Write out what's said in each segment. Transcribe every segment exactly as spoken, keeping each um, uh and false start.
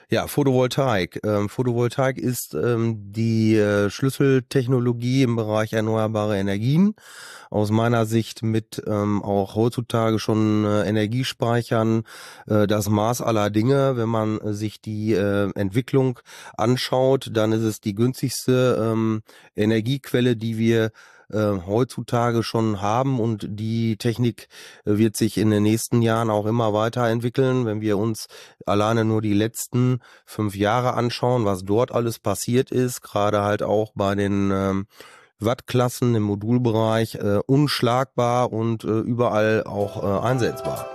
Ja, Photovoltaik. Ähm, Photovoltaik ist ähm, die äh, Schlüsseltechnologie im Bereich erneuerbare Energien. Aus meiner Sicht mit ähm, auch heutzutage schon äh, Energiespeichern äh, das Maß aller Dinge. Wenn man äh, sich die äh, Entwicklung anschaut, dann ist es die günstigste ähm, Energiequelle, die wir äh, heutzutage schon haben, und die Technik äh, wird sich in den nächsten Jahren auch immer weiterentwickeln. Wenn wir uns alleine nur die letzten fünf Jahre anschauen, was dort alles passiert ist, gerade halt auch bei den ähm, Wattklassen im Modulbereich, äh, unschlagbar und äh, überall auch äh, einsetzbar.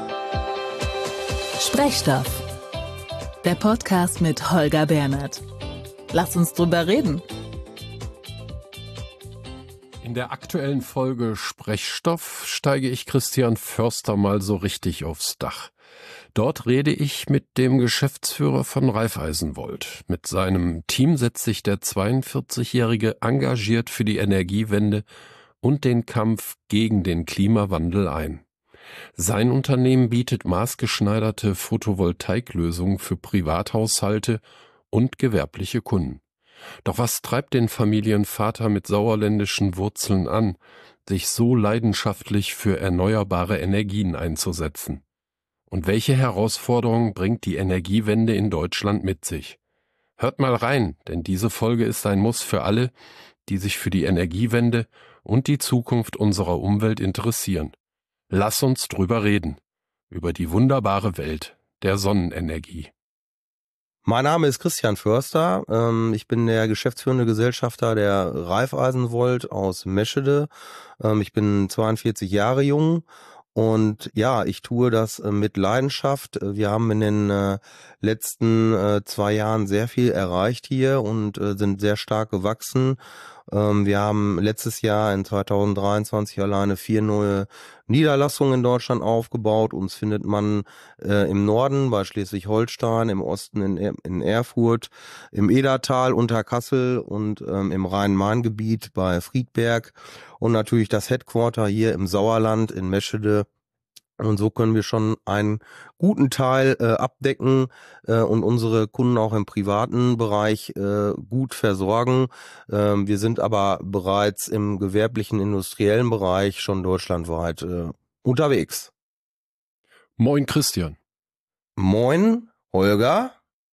Sprechstoff, der Podcast mit Holger Bernhard. Lass uns drüber reden. In der aktuellen Folge Sprechstoff steige ich Christian Förster mal so richtig aufs Dach. Dort rede ich mit dem Geschäftsführer von Raiffeisenwold. Mit seinem Team setzt sich der zweiundvierzigjährige engagiert für die Energiewende und den Kampf gegen den Klimawandel ein. Sein Unternehmen bietet maßgeschneiderte Photovoltaiklösungen für Privathaushalte und gewerbliche Kunden. Doch was treibt den Familienvater mit sauerländischen Wurzeln an, sich so leidenschaftlich für erneuerbare Energien einzusetzen? Und welche Herausforderungen bringt die Energiewende in Deutschland mit sich? Hört mal rein, denn diese Folge ist ein Muss für alle, die sich für die Energiewende und die Zukunft unserer Umwelt interessieren. Lass uns drüber reden, über die wunderbare Welt der Sonnenenergie. Mein Name ist Christian Förster. Ähm, ich bin der geschäftsführende Gesellschafter der Raiffeisenwold aus Meschede. Ähm, ich bin zweiundvierzig Jahre jung. Und ja, ich tue das äh, mit Leidenschaft. Wir haben in den äh, letzten äh, zwei Jahren sehr viel erreicht hier und äh, sind sehr stark gewachsen. Ähm, wir haben letztes Jahr in zweitausenddreiundzwanzig alleine vier neue Niederlassungen in Deutschland aufgebaut. Uns findet man äh, im Norden bei Schleswig-Holstein, im Osten in, er in Erfurt, im Edertal unter Kassel und ähm, im Rhein-Main-Gebiet bei Friedberg. Und natürlich das Headquarter hier im Sauerland in Meschede. Und so können wir schon einen guten Teil äh, abdecken äh, und unsere Kunden auch im privaten Bereich äh, gut versorgen. Ähm, wir sind aber bereits im gewerblichen, industriellen Bereich schon deutschlandweit äh, unterwegs. Moin Christian. Moin Holger.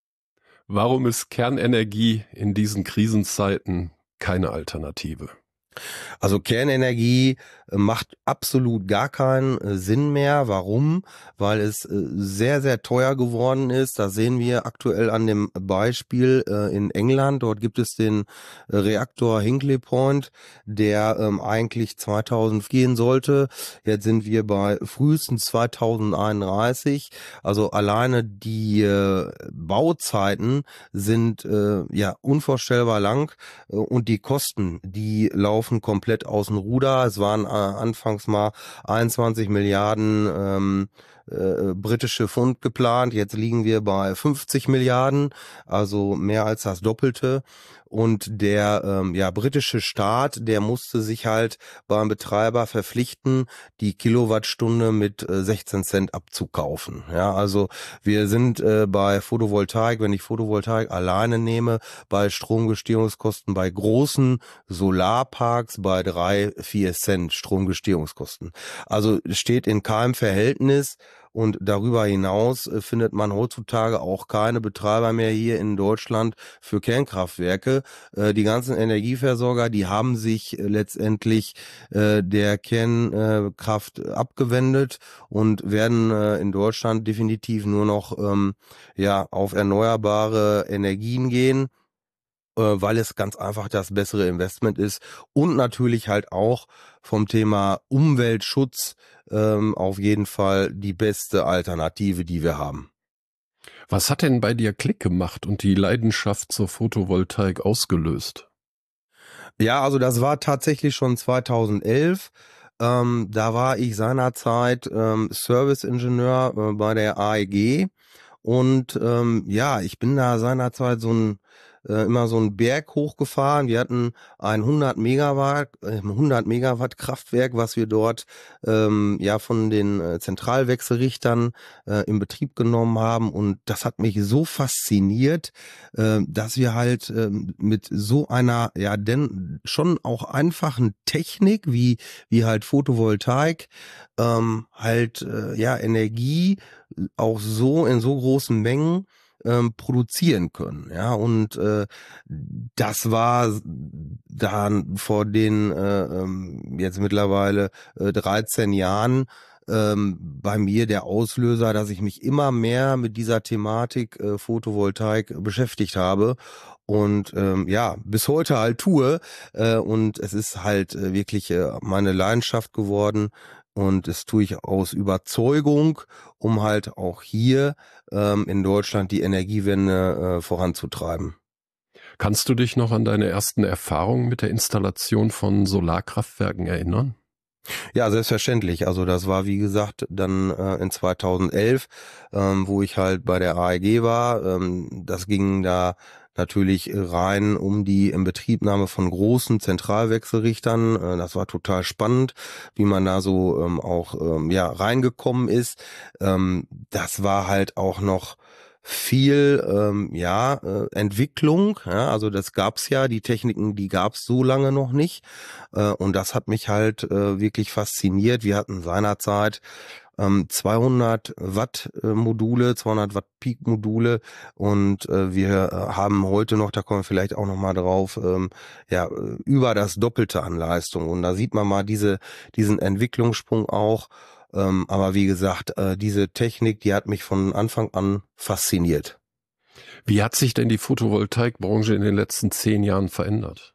Warum ist Kernenergie in diesen Krisenzeiten keine Alternative? Also Kernenergie macht absolut gar keinen Sinn mehr. Warum? Weil es sehr, sehr teuer geworden ist. Das sehen wir aktuell an dem Beispiel in England. Dort gibt es den Reaktor Hinkley Point, der eigentlich zweitausend gehen sollte. Jetzt sind wir bei frühestens zweitausendeinunddreißig. Also alleine die Bauzeiten sind ja unvorstellbar lang und die Kosten, die laufen komplett aus dem Ruder. Es waren äh, anfangs mal einundzwanzig Milliarden ähm, äh, britische Pfund geplant. Jetzt liegen wir bei fünfzig Milliarden, also mehr als das Doppelte. Und der ähm, ja britische Staat, der musste sich halt beim Betreiber verpflichten, die Kilowattstunde mit äh, sechzehn Cent abzukaufen. Ja, also wir sind äh, bei Photovoltaik, wenn ich Photovoltaik alleine nehme, bei Stromgestehungskosten bei großen Solarparks bei drei, vier Cent Stromgestehungskosten. Also steht in keinem Verhältnis. Und darüber hinaus äh, findet man heutzutage auch keine Betreiber mehr hier in Deutschland für Kernkraftwerke. Äh, die ganzen Energieversorger, die haben sich äh, letztendlich äh, der Kernkraft äh, abgewendet und werden äh, in Deutschland definitiv nur noch ähm, ja auf erneuerbare Energien gehen, weil es ganz einfach das bessere Investment ist und natürlich halt auch vom Thema Umweltschutz ähm, auf jeden Fall die beste Alternative, die wir haben. Was hat denn bei dir Klick gemacht und die Leidenschaft zur Photovoltaik ausgelöst? Ja, also das war tatsächlich schon zweitausendelf. Ähm, da war ich seinerzeit ähm, Serviceingenieur äh, bei der A E G und ähm, ja, ich bin da seinerzeit so ein äh, immer so einen Berg hochgefahren. Wir hatten ein hundert Megawatt, äh, hundert Megawatt Kraftwerk, was wir dort ähm, ja von den äh, Zentralwechselrichtern äh, in Betrieb genommen haben. Und das hat mich so fasziniert, äh, dass wir halt äh, mit so einer, ja, denn schon auch einfachen Technik wie wie halt Photovoltaik ähm, halt äh, ja Energie auch so in so großen Mengen ähm, produzieren können. Ja, und äh, das war dann vor den äh, ähm, jetzt mittlerweile äh, dreizehn Jahren ähm, bei mir der Auslöser, dass ich mich immer mehr mit dieser Thematik äh, Photovoltaik beschäftigt habe und ähm, ja, bis heute halt tue. Äh, und es ist halt äh, wirklich äh, meine Leidenschaft geworden. Und das tue ich aus Überzeugung, um halt auch hier ähm, in Deutschland die Energiewende äh, voranzutreiben. Kannst du dich noch an deine ersten Erfahrungen mit der Installation von Solarkraftwerken erinnern? Ja, selbstverständlich. Also das war, wie gesagt, dann äh, in zweitausendelf, ähm, wo ich halt bei der A E G war. Ähm, das ging da natürlich rein um die Inbetriebnahme von großen Zentralwechselrichtern. Äh, das war total spannend, wie man da so ähm, auch ähm, ja reingekommen ist. Ähm, das war halt auch noch viel ähm, ja äh, Entwicklung, ja, also das gab's ja, die Techniken, die gab's so lange noch nicht, äh, und das hat mich halt äh, wirklich fasziniert. Wir hatten seinerzeit ähm, zweihundert Watt äh, Module, zweihundert Watt Peak Module, und äh, wir äh, haben heute noch, da kommen wir vielleicht auch noch mal drauf, ähm, ja äh, über das Doppelte an Leistung, und da sieht man mal diese diesen Entwicklungssprung auch. Ähm, aber wie gesagt, äh, diese Technik, die hat mich von Anfang an fasziniert. Wie hat sich denn die Photovoltaikbranche in den letzten zehn Jahren verändert?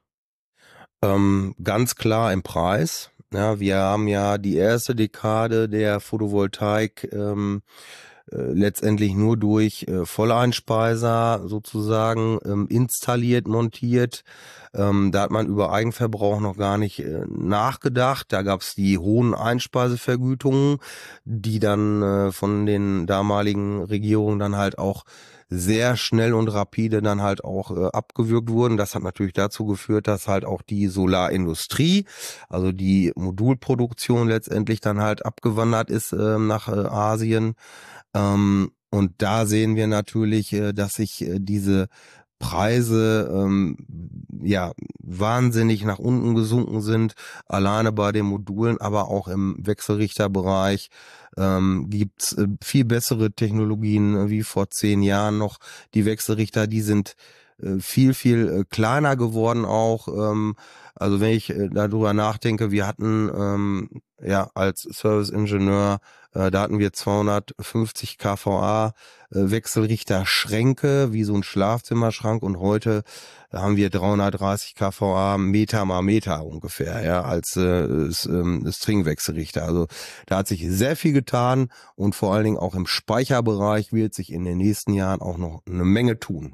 Ähm, ganz klar im Preis. Ja, wir haben ja die erste Dekade der Photovoltaik ähm, äh, letztendlich nur durch äh, Volleinspeiser sozusagen ähm, installiert, montiert. Ähm, da hat man über Eigenverbrauch noch gar nicht äh, nachgedacht. Da gab es die hohen Einspeisevergütungen, die dann äh, von den damaligen Regierungen dann halt auch sehr schnell und rapide dann halt auch äh, abgewürgt wurden. Das hat natürlich dazu geführt, dass halt auch die Solarindustrie, also die Modulproduktion letztendlich dann halt abgewandert ist äh, nach äh, Asien. Ähm, und da sehen wir natürlich, äh, dass sich äh, diese Preise ähm, ja wahnsinnig nach unten gesunken sind, alleine bei den Modulen, aber auch im Wechselrichterbereich ähm, gibt's äh, viel bessere Technologien äh, wie vor zehn Jahren noch. Die Wechselrichter, die sind äh, viel, viel äh, kleiner geworden auch. Ähm, also wenn ich äh, darüber nachdenke, wir hatten ähm, ja als Serviceingenieur, äh, da hatten wir zweihundertfünfzig kVA äh, Wechselrichter-Schränke, wie so ein Schlafzimmerschrank, und heute haben wir dreihundertdreißig kVA Meter mal Meter ungefähr, ja, als äh, ähm, Stringwechselrichter. Also da hat sich sehr viel getan, und vor allen Dingen auch im Speicherbereich wird sich in den nächsten Jahren auch noch eine Menge tun.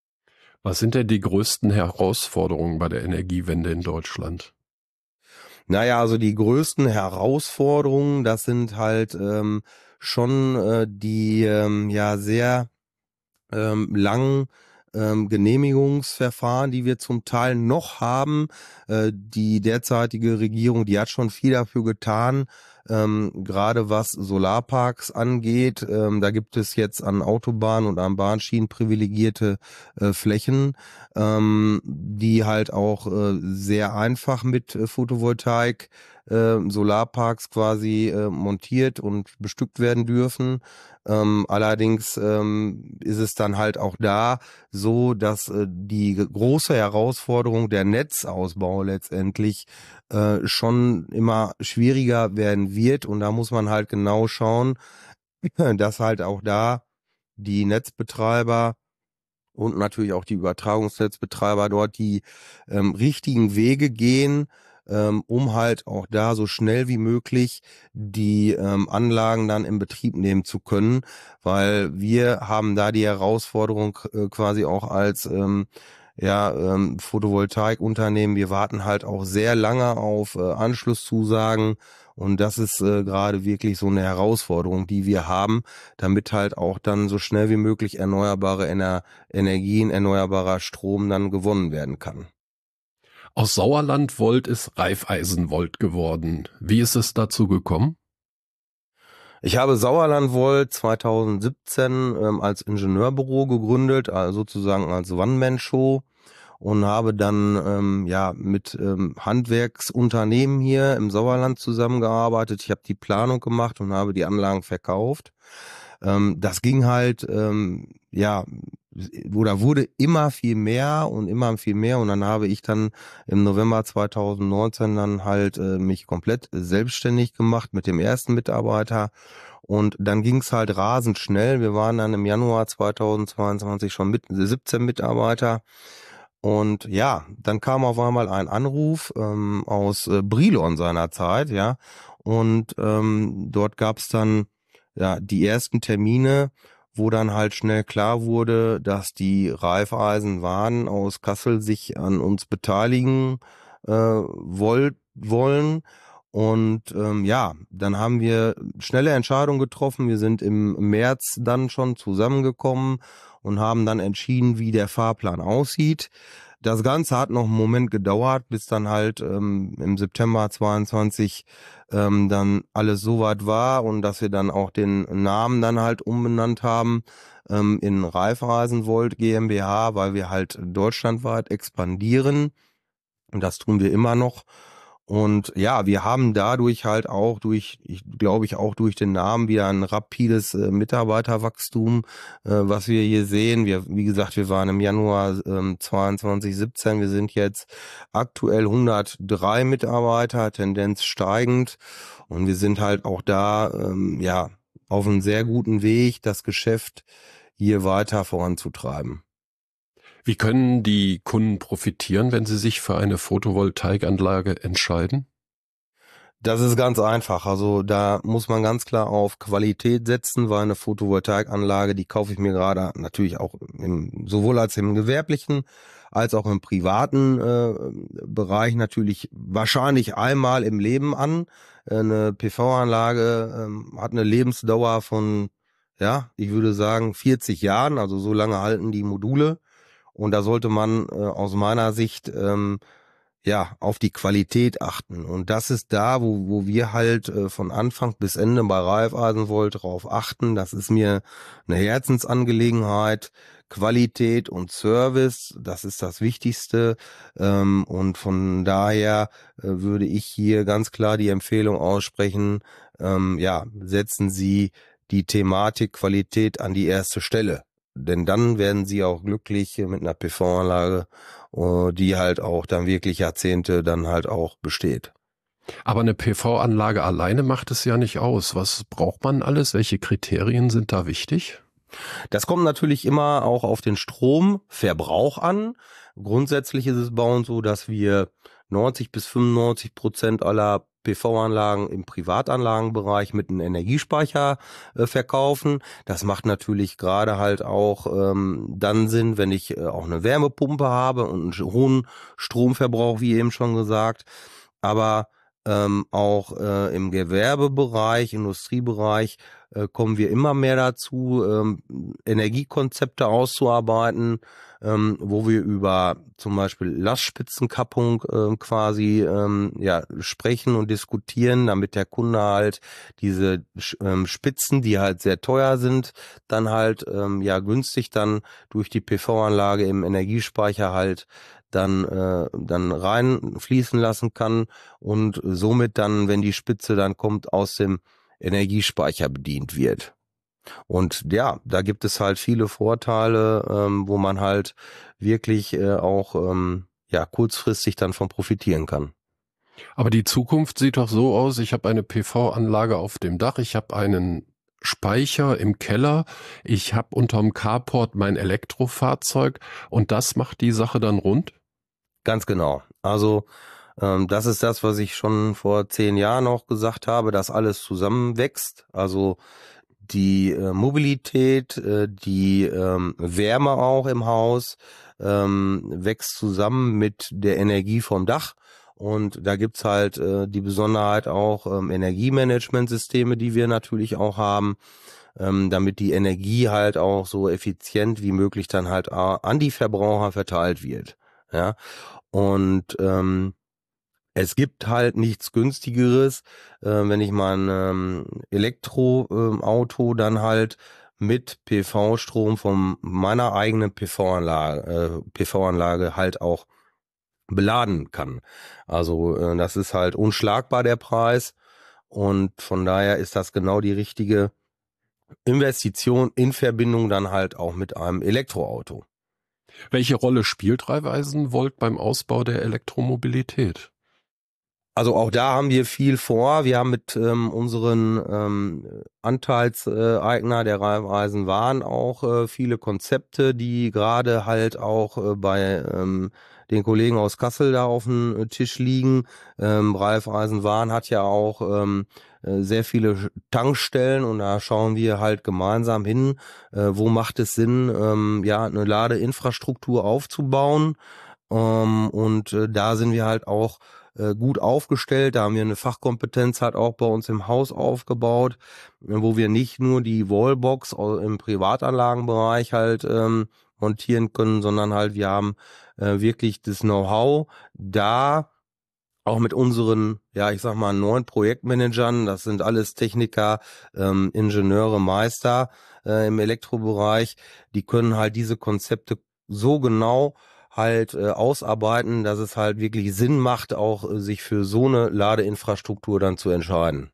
Was sind denn die größten Herausforderungen bei der Energiewende in Deutschland? Naja, also die größten Herausforderungen, das sind halt ähm, schon äh, die ähm, ja sehr ähm, langen ähm, Genehmigungsverfahren, die wir zum Teil noch haben. Äh, die derzeitige Regierung, die hat schon viel dafür getan, ähm, gerade was Solarparks angeht. Ähm, da gibt es jetzt an Autobahnen und an Bahnschienen privilegierte äh, Flächen, ähm, die halt auch äh, sehr einfach mit äh, Photovoltaik äh, Solarparks quasi äh, montiert und bestückt werden dürfen. Ähm, allerdings ähm, ist es dann halt auch da so, dass äh, die große Herausforderung der Netzausbau letztendlich äh, schon immer schwieriger werden wird, und da muss man halt genau schauen, dass halt auch da die Netzbetreiber und natürlich auch die Übertragungsnetzbetreiber dort die ähm, richtigen Wege gehen, ähm, um halt auch da so schnell wie möglich die ähm, Anlagen dann in Betrieb nehmen zu können, weil wir haben da die Herausforderung äh, quasi auch als ähm, ja, ähm, Photovoltaikunternehmen, wir warten halt auch sehr lange auf äh, Anschlusszusagen. Und das ist äh, gerade wirklich so eine Herausforderung, die wir haben, damit halt auch dann so schnell wie möglich erneuerbare Ener Energien, erneuerbarer Strom dann gewonnen werden kann. Aus Sauerlandvolt ist Raiffeisenvolt geworden. Wie ist es dazu gekommen? Ich habe Sauerlandvolt zweitausendsiebzehn ähm, als Ingenieurbüro gegründet, also sozusagen als One-Man-Show, und habe dann ähm, ja mit ähm, Handwerksunternehmen hier im Sauerland zusammengearbeitet. Ich habe die Planung gemacht und habe die Anlagen verkauft. Ähm, das ging halt ähm, ja oder wurde immer viel mehr und immer viel mehr, und dann habe ich dann im November zweitausendneunzehn dann halt äh, mich komplett selbstständig gemacht mit dem ersten Mitarbeiter. Und dann ging's halt rasend schnell. Wir waren dann im Januar zweitausendzweiundzwanzig schon mit siebzehn Mitarbeiter. Und ja, dann kam auf einmal ein Anruf ähm, aus äh, Brilon seinerzeit, ja. Und ähm, dort gab's dann ja die ersten Termine, wo dann halt schnell klar wurde, dass die Raiffeisenwaren aus Kassel sich an uns beteiligen äh, wollt, wollen. Und ähm, ja, dann haben wir schnelle Entscheidungen getroffen. Wir sind im März dann schon zusammengekommen und haben dann entschieden, wie der Fahrplan aussieht. Das Ganze hat noch einen Moment gedauert, bis dann halt ähm, im September zweiundzwanzig ähm, dann alles soweit war und dass wir dann auch den Namen dann halt umbenannt haben ähm, in Raiffeisenvolt GmbH, weil wir halt deutschlandweit expandieren, und das tun wir immer noch. Und ja, wir haben dadurch halt auch durch, ich glaube ich auch durch den Namen wieder ein rapides äh, Mitarbeiterwachstum, äh, was wir hier sehen. Wir, wie gesagt, wir waren im Januar ähm, zweiundzwanzig siebzehn, wir sind jetzt aktuell hundertdrei Mitarbeiter, Tendenz steigend, und wir sind halt auch da ähm, ja auf einem sehr guten Weg, das Geschäft hier weiter voranzutreiben. Wie können die Kunden profitieren, wenn sie sich für eine Photovoltaikanlage entscheiden? Das ist ganz einfach. Also da muss man ganz klar auf Qualität setzen, weil eine Photovoltaikanlage, die kaufe ich mir gerade natürlich auch im, sowohl als im gewerblichen als auch im privaten äh, Bereich natürlich wahrscheinlich einmal im Leben an. Eine P V-Anlage ähm, hat eine Lebensdauer von, ja, ich würde sagen vierzig Jahren, also so lange halten die Module. Und da sollte man äh, aus meiner Sicht ähm, ja auf die Qualität achten. Und das ist da, wo wo wir halt äh, von Anfang bis Ende bei Raiffeisenvolt drauf achten. Das ist mir eine Herzensangelegenheit. Qualität und Service, das ist das Wichtigste. Ähm, und von daher äh, würde ich hier ganz klar die Empfehlung aussprechen, ähm, ja, setzen Sie die Thematik Qualität an die erste Stelle. Denn dann werden sie auch glücklich mit einer P V-Anlage, die halt auch dann wirklich Jahrzehnte dann halt auch besteht. Aber eine P V-Anlage alleine macht es ja nicht aus. Was braucht man alles? Welche Kriterien sind da wichtig? Das kommt natürlich immer auch auf den Stromverbrauch an. Grundsätzlich ist es bei uns so, dass wir neunzig bis fünfundneunzig Prozent aller P V-Anlagen im Privatanlagenbereich mit einem Energiespeicher äh, verkaufen. Das macht natürlich gerade halt auch ähm, dann Sinn, wenn ich äh, auch eine Wärmepumpe habe und einen hohen Stromverbrauch, wie eben schon gesagt. Aber ähm, auch äh, im Gewerbebereich, Industriebereich äh, kommen wir immer mehr dazu, ähm, Energiekonzepte auszuarbeiten, ähm, wo wir über zum Beispiel Lastspitzenkappung äh, quasi ähm, ja sprechen und diskutieren, damit der Kunde halt diese ähm, Spitzen, die halt sehr teuer sind, dann halt ähm, ja günstig dann durch die P V-Anlage im Energiespeicher halt dann äh, dann reinfließen lassen kann und somit dann, wenn die Spitze dann kommt, aus dem Energiespeicher bedient wird. Und ja, da gibt es halt viele Vorteile, ähm, wo man halt wirklich äh, auch ähm, ja kurzfristig dann von profitieren kann. Aber die Zukunft sieht doch so aus, ich habe eine P V-Anlage auf dem Dach, ich habe einen Speicher im Keller, ich habe unterm Carport mein Elektrofahrzeug und das macht die Sache dann rund? Ganz genau. Also ähm, das ist das, was ich schon vor zehn Jahren auch gesagt habe, dass alles zusammenwächst. Also die äh, Mobilität, äh, die ähm, Wärme auch im Haus, ähm, wächst zusammen mit der Energie vom Dach. Und da gibt's halt äh, die Besonderheit auch ähm, Energiemanagementsysteme, die wir natürlich auch haben, ähm, damit die Energie halt auch so effizient wie möglich dann halt an die Verbraucher verteilt wird. Ja, und ähm, es gibt halt nichts günstigeres, äh, wenn ich mein ähm, Elektroauto ähm, dann halt mit P V-Strom von meiner eigenen P V-Anlage, äh, P V-Anlage halt auch beladen kann. Also äh, das ist halt unschlagbar, der Preis, und von daher ist das genau die richtige Investition in Verbindung dann halt auch mit einem Elektroauto. Welche Rolle spielt Raiffeisenvolt beim Ausbau der Elektromobilität? Also auch da haben wir viel vor. Wir haben mit ähm, unseren ähm, Anteilseigner der Raiffeisen Waren auch äh, viele Konzepte, die gerade halt auch äh, bei ähm, den Kollegen aus Kassel da auf dem Tisch liegen. Ähm, Raiffeisen Waren hat ja auch ähm, sehr viele Tankstellen, und da schauen wir halt gemeinsam hin, äh, wo macht es Sinn, ähm, ja, eine Ladeinfrastruktur aufzubauen. Ähm, und äh, da sind wir halt auch gut aufgestellt. Da haben wir eine Fachkompetenz halt auch bei uns im Haus aufgebaut, wo wir nicht nur die Wallbox im Privatanlagenbereich halt ähm, montieren können, sondern halt wir haben äh, wirklich das Know-how da, auch mit unseren, ja, ich sag mal, neuen Projektmanagern. Das sind alles Techniker, ähm, Ingenieure, Meister äh, im Elektrobereich. Die können halt diese Konzepte so genau halt äh, ausarbeiten, dass es halt wirklich Sinn macht, auch äh, sich für so eine Ladeinfrastruktur dann zu entscheiden.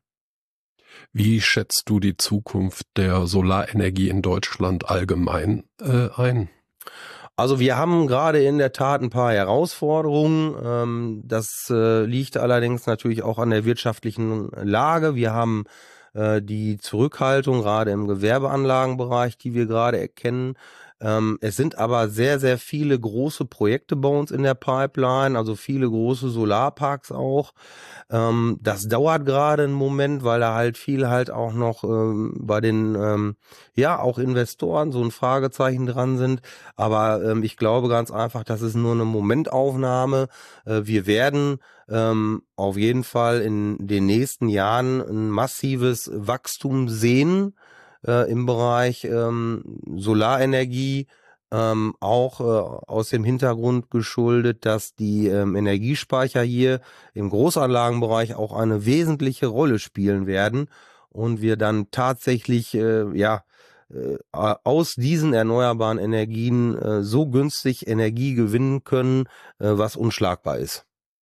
Wie schätzt du die Zukunft der Solarenergie in Deutschland allgemein äh, ein? Also wir haben gerade in der Tat ein paar Herausforderungen. Ähm, das äh, liegt allerdings natürlich auch an der wirtschaftlichen Lage. Wir haben äh, die Zurückhaltung gerade im Gewerbeanlagenbereich, die wir gerade erkennen. Ähm, es sind aber sehr, sehr viele große Projekte bei uns in der Pipeline, also viele große Solarparks auch. Ähm, das dauert gerade einen Moment, weil da halt viel halt auch noch ähm, bei den, ähm, ja, auch Investoren so ein Fragezeichen dran sind. Aber ähm, ich glaube ganz einfach, das ist nur eine Momentaufnahme. Äh, wir werden ähm, auf jeden Fall in den nächsten Jahren ein massives Wachstum sehen äh, im Bereich ähm, Solarenergie, ähm, auch äh, aus dem Hintergrund geschuldet, dass die ähm, Energiespeicher hier im Großanlagenbereich auch eine wesentliche Rolle spielen werden und wir dann tatsächlich äh, ja äh, aus diesen erneuerbaren Energien äh, so günstig Energie gewinnen können, äh, was unschlagbar ist.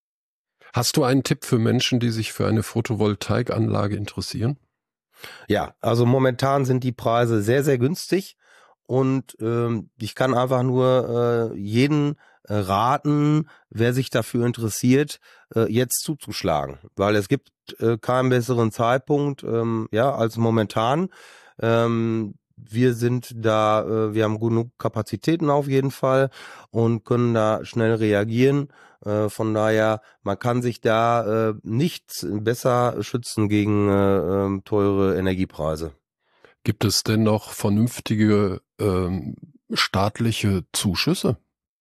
Hast du einen Tipp für Menschen, die sich für eine Photovoltaikanlage interessieren? Ja, also momentan sind die Preise sehr, sehr günstig, und ähm, ich kann einfach nur äh, jeden äh, raten, wer sich dafür interessiert, äh, jetzt zuzuschlagen, weil es gibt äh, keinen besseren Zeitpunkt ähm, ja als momentan. Ähm, wir sind da, äh, wir haben genug Kapazitäten auf jeden Fall und können da schnell reagieren. Äh, von daher, man kann sich da äh, nicht besser schützen gegen äh, äh, teure Energiepreise. Gibt es denn noch vernünftige ähm, staatliche Zuschüsse?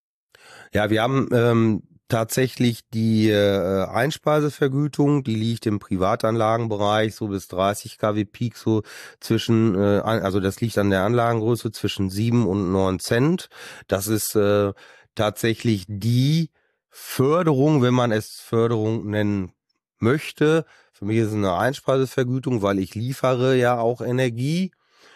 Ja, wir haben ähm, tatsächlich die äh, Einspeisevergütung, die liegt im Privatanlagenbereich so bis dreißig Kilowatt Peak, so zwischen, äh, also das liegt an der Anlagengröße zwischen sieben und neun Cent. Das ist äh, tatsächlich die Förderung, wenn man es Förderung nennen möchte. Für mich ist es eine Einspeisevergütung, weil ich liefere ja auch Energie.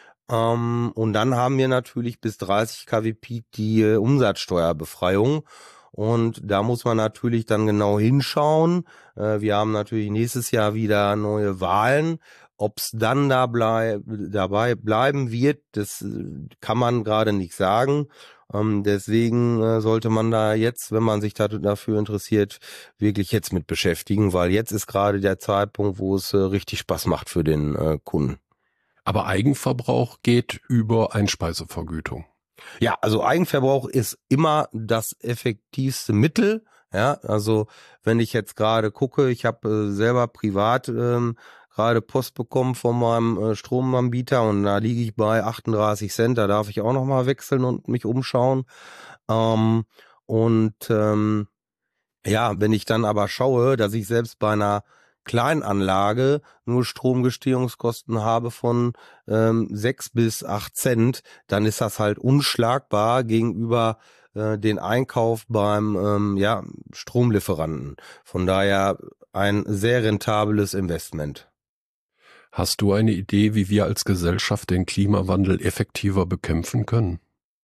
Ähm, und dann haben wir natürlich bis dreißig Kilowatt Peak die äh, Umsatzsteuerbefreiung. Und da muss man natürlich dann genau hinschauen. Äh, wir haben natürlich nächstes Jahr wieder neue Wahlen. Ob es dann da bleib, dabei bleiben wird, das äh, kann man gerade nicht sagen. Ähm, deswegen äh, sollte man da jetzt, wenn man sich da, dafür interessiert, wirklich jetzt mit beschäftigen, weil jetzt ist gerade der Zeitpunkt, wo es äh, richtig Spaß macht für den äh, Kunden. Aber Eigenverbrauch geht über Einspeisevergütung. Ja, also Eigenverbrauch ist immer das effektivste Mittel. Ja, also wenn ich jetzt gerade gucke, ich habe äh, selber privat ähm, gerade Post bekommen von meinem äh, Stromanbieter und da liege ich bei achtunddreißig Cent. Da darf ich auch nochmal wechseln und mich umschauen. Ähm, und ähm, ja, wenn ich dann aber schaue, dass ich selbst bei einer Kleinanlage nur Stromgestehungskosten habe von ähm, sechs bis acht Cent, dann ist das halt unschlagbar gegenüber äh, den Einkauf beim ähm, ja, Stromlieferanten. Von daher ein sehr rentables Investment. Hast du eine Idee, wie wir als Gesellschaft den Klimawandel effektiver bekämpfen können?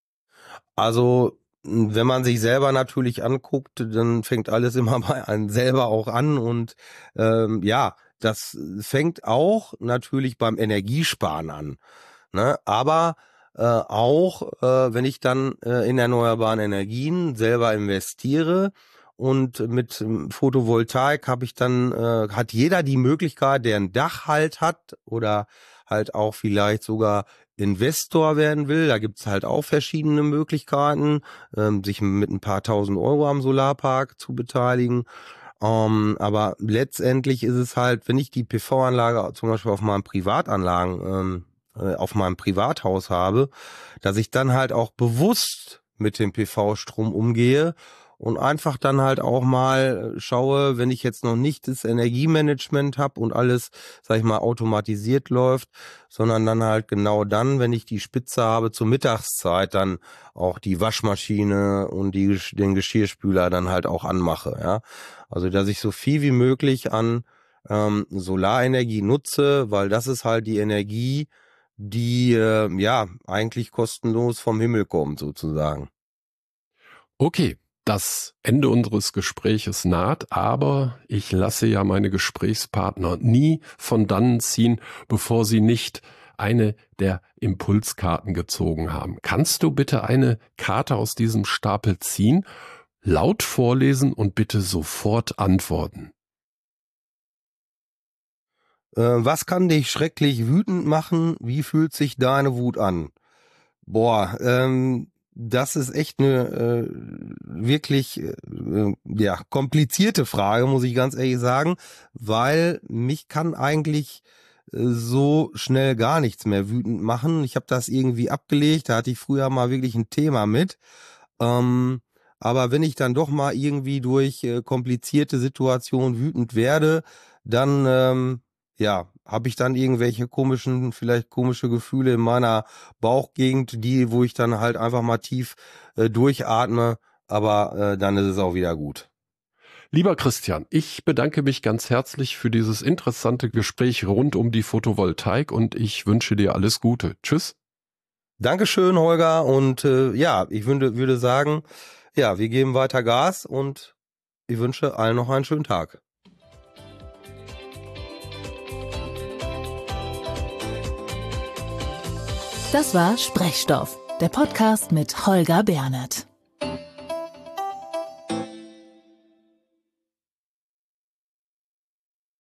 Also wenn man sich selber natürlich anguckt, dann fängt alles immer bei einem selber auch an und ähm, ja, das fängt auch natürlich beim Energiesparen an, ne? Aber äh, auch, äh, wenn ich dann äh, in erneuerbaren Energien selber investiere und mit ähm, Photovoltaik habe ich dann, äh, hat jeder die Möglichkeit, der ein Dach halt hat oder halt auch vielleicht sogar Investor werden will. Da gibt's halt auch verschiedene Möglichkeiten, ähm, sich mit ein paar tausend Euro am Solarpark zu beteiligen. Ähm, aber letztendlich ist es halt, wenn ich die P V-Anlage zum Beispiel auf meinem Privatanlagen, ähm, äh, auf meinem Privathaus habe, dass ich dann halt auch bewusst mit dem P V-Strom umgehe und einfach dann halt auch mal schaue, wenn ich jetzt noch nicht das Energiemanagement habe und alles, sag ich mal, automatisiert läuft, sondern dann halt genau dann, wenn ich die Spitze habe zur Mittagszeit, dann auch die Waschmaschine und die, den Geschirrspüler dann halt auch anmache, ja. Also, dass ich so viel wie möglich an ähm, Solarenergie nutze, weil das ist halt die Energie, die äh, ja eigentlich kostenlos vom Himmel kommt, sozusagen. Okay, das Ende unseres Gespräches naht, aber ich lasse ja meine Gesprächspartner nie von dannen ziehen, bevor sie nicht eine der Impulskarten gezogen haben. Kannst du bitte eine Karte aus diesem Stapel ziehen, laut vorlesen und bitte sofort antworten? Äh, was kann dich schrecklich wütend machen? Wie fühlt sich deine Wut an? Boah, ähm, das ist echt eine äh, wirklich äh, ja komplizierte Frage, muss ich ganz ehrlich sagen, weil mich kann eigentlich äh, so schnell gar nichts mehr wütend machen. Ich habe das irgendwie abgelegt, da hatte ich früher mal wirklich ein Thema mit. Ähm, aber wenn ich dann doch mal irgendwie durch äh, komplizierte Situationen wütend werde, dann ähm, ja, habe ich dann irgendwelche komischen, vielleicht komische Gefühle in meiner Bauchgegend, die, wo ich dann halt einfach mal tief äh, durchatme, aber äh, dann ist es auch wieder gut. Lieber Christian, ich bedanke mich ganz herzlich für dieses interessante Gespräch rund um die Photovoltaik und ich wünsche dir alles Gute. Tschüss. Dankeschön, Holger, und äh, ja, ich würde, würde sagen, ja, wir geben weiter Gas und ich wünsche allen noch einen schönen Tag. Das war Sprechstoff, der Podcast mit Holger Bernert.